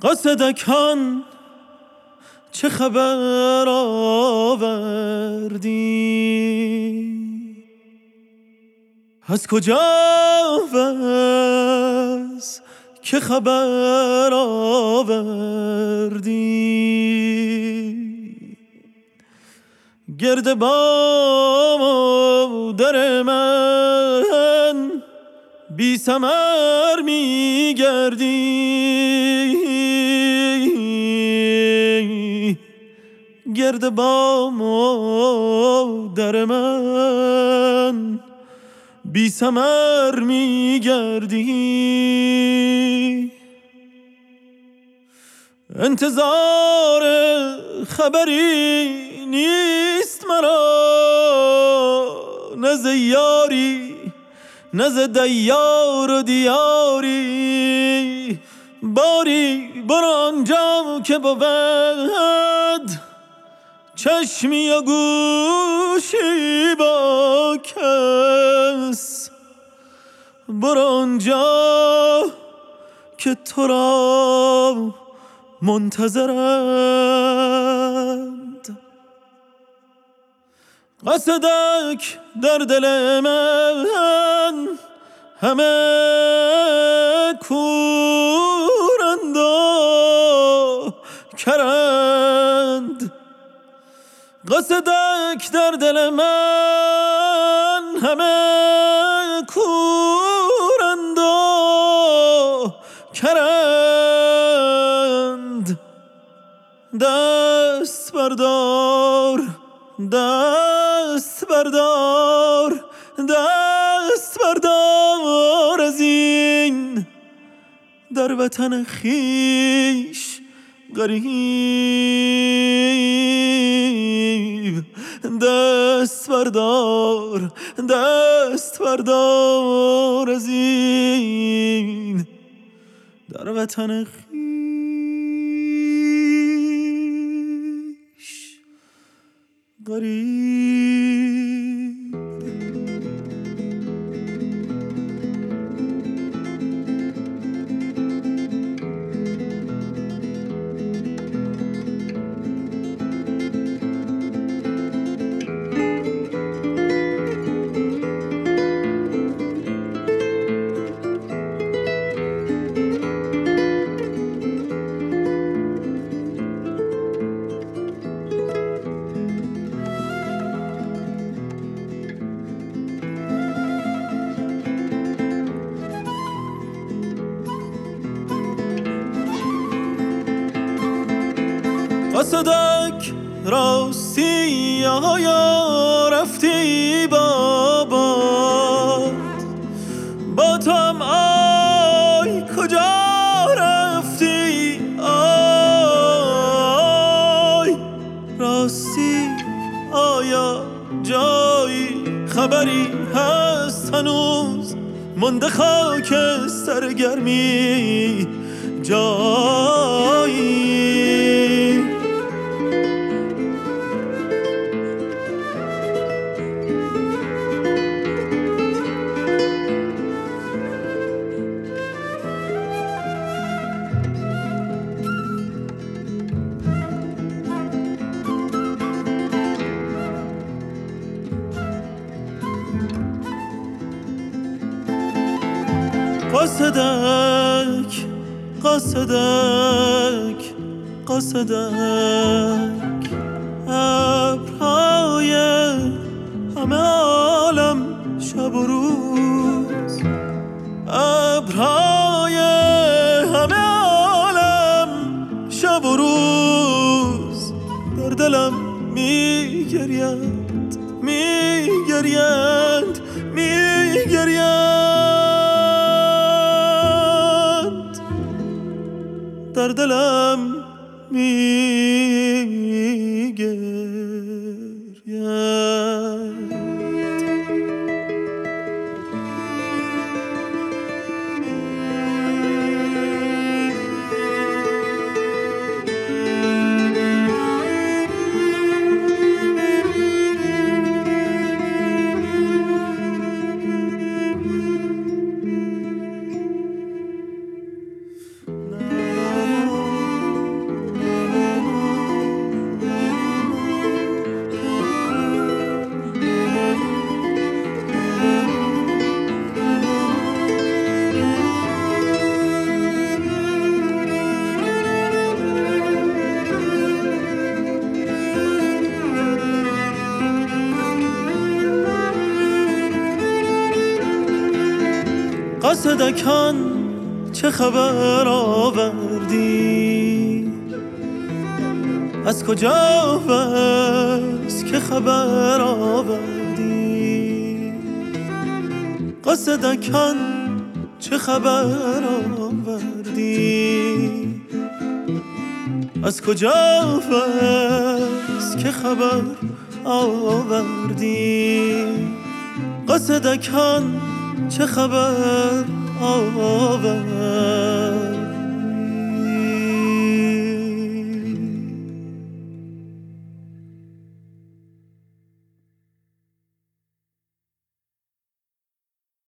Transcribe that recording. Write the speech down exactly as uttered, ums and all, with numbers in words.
قاصدکان چه خبر آوردی؟ از کجا و از که خبر آوردی؟ گرد بام و در من بی ثمر می گردی. گرد بام و در من بی ثمر می گردی. انتظار خبری نیست مرا، نه ز یاری نه ز دیار و دیاری. باری برو آنجا که بود چشمی و گوشی با کس. برو آنجا که تو را منتظرند. قاصدک در دل من همه کورند و کرند. قاصدک در دل من همه کورند و کرند. دست بردار دست بردار دست بردار از این در وطن خیش غریب. دست بردار دست بردار از این در وطن خیش غریب. قاصدک راستی آیا رفتی بابا؟ با تو هم آی کجا رفتی؟ آی راستی آیا جایی خبری هست هنوز؟ مونده خاک سرگرمی جایی؟ قاصدک قاصدک قاصدک ابرهای همه عالم شب و روز. ابرهای همه عالم شب و روز در دلم می گریند می گریند می گریند. در دلم می گریند. قاصدکان چه خبر آوردی؟ از کجا بس که خبر آوردی؟ قاصدکان چه خبر آوردی؟ از کجا بس که خبر آوردی؟ قاصدکان چه خبر آوردی؟